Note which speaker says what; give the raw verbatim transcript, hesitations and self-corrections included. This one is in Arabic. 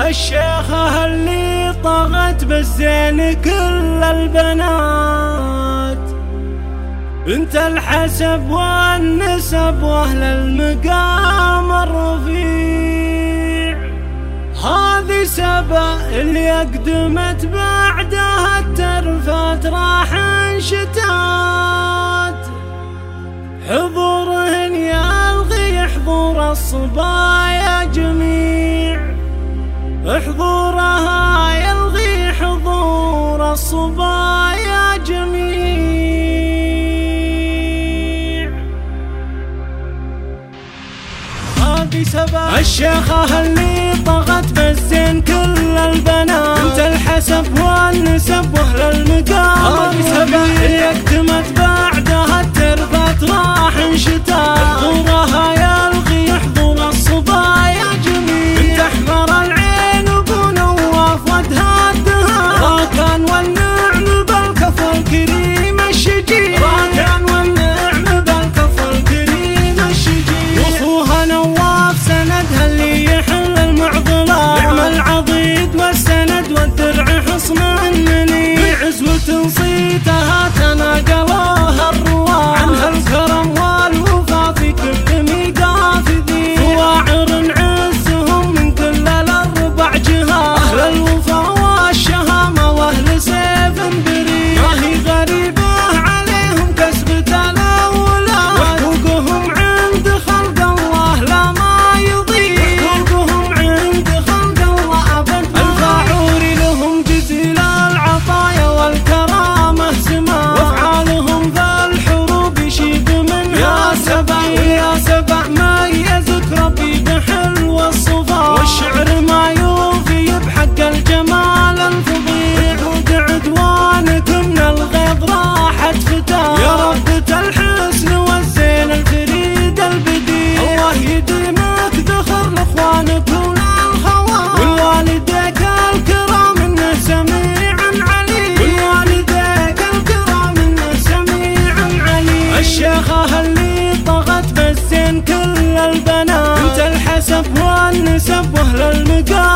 Speaker 1: الشيخة اللي طغت بالزين كل البنات، انت الحسب والنسب واهل المقام الرفيع. هذه سبا اللي اقدمت بعدها الترفات راح انشتات، حضورهن يلغي حضور الصبايا جميع، حضورها يلغي حضور الصبايا جميع. هذه سبا الشيخة اللي طغت بالزين كل البنات، انت الحسب والنسب واهل المقام. هذه سبا اللي اكتمت بعدها التربات راح انشتات، حضورها يلغي حضور الصبايا جميع. انت احمر العين ابو نواف ودها الدهان، راكان والنعم بالكف الكريم الشجيع، راكان والنعم بالكف الكريم الشجيع. واخوها نواف سندها اللي يحل المعضلات، نعم العضيد والسند والدرع حصن النني، بعزوة صيتها تناقلوها الرواه، عنها الكرم والوفا في كل ميقاف ذي، فواعر عزهم من كل الاربع جهات، اهل الوفا والشهامة واهل سيف بريء. ما هي غريبة عليهم كسبة الاولاد، وحقوقهم عند خلق الله لا ما يضيع، وحقوقهم عند خلق الله ابد. الفاعوري لهم جزيل العطايا والكرامة سما، وافعالهم في الحروب يشيب منها يا سبع. ويا سبع ميزك ربي بحلو الصفا، والشعر ما يوفي بحق الجمال الفظيع. عود عدوانك من الغيظ راحت فتاه، يا ربة الحسن والزين الفريد البديع. الله يديمك ذخر لاخوانك وللخوان، والوالديك الكرام انه سميع عليم، والوالديك الكرام انه سميع عليم. الشيخة اللي طغت بالزين كل البنات، انت الحسب والنسب واهل المقام